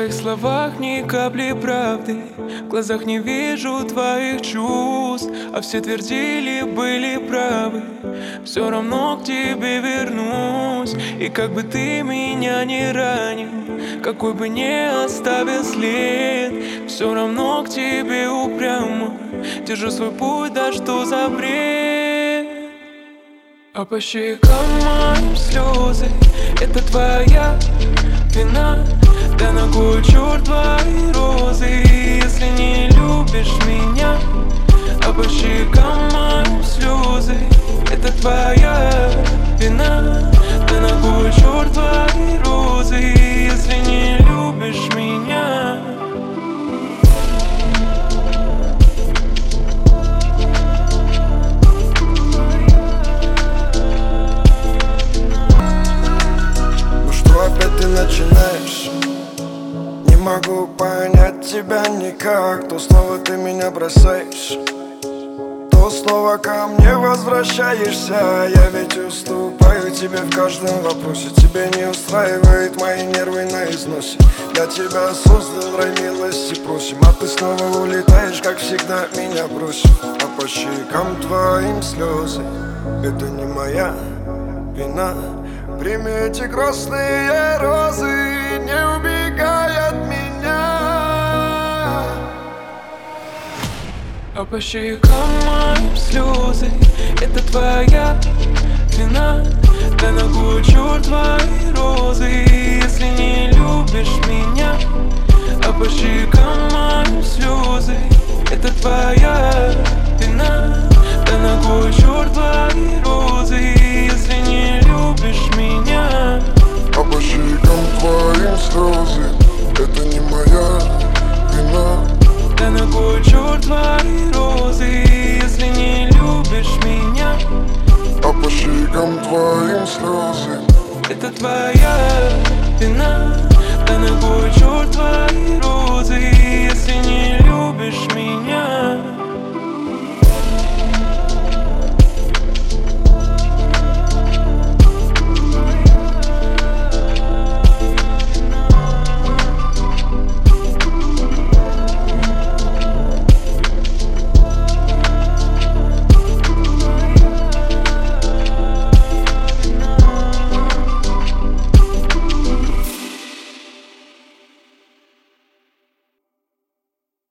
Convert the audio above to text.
твоих словах ни капли правды, в глазах не вижу твоих чувств, а все твердили, были правы. Все равно к тебе вернусь, и как бы ты меня не ранил, какой бы не оставил след, все равно к тебе упрямо держу свой путь, да что за бред. А по щекам моим слезы, это твоя вина. Да на кой черт твои розы, если не любишь меня? А по щекам моим слезы, это твоя вина. Да на кой черт твои розы, если не любишь меня? Ну что опять ты начинаешь? Не могу понять тебя никак. То снова ты меня бросаешь, то снова ко мне возвращаешься. Я ведь уступаю тебе в каждом вопросе. Тебя не устраивает мои нервы на износе. Я тебя создал, рай милости просим, а ты снова улетаешь, как всегда меня бросив. А по щекам твоим слезы, это не моя вина. Прими эти грустные розы, не убегай от меня. А по щекам моим слезы, это твоя вина. Да на кой черт твои розы, если не любишь меня? А по щекам моим слезы, это твоя вина. Да на кой черт твои розы, если не любишь меня? А по щекам твоим слезы, это не моя вина. Да на кой черт твои розы, если не любишь меня? А по щекам твоим слезы, это твоя вина.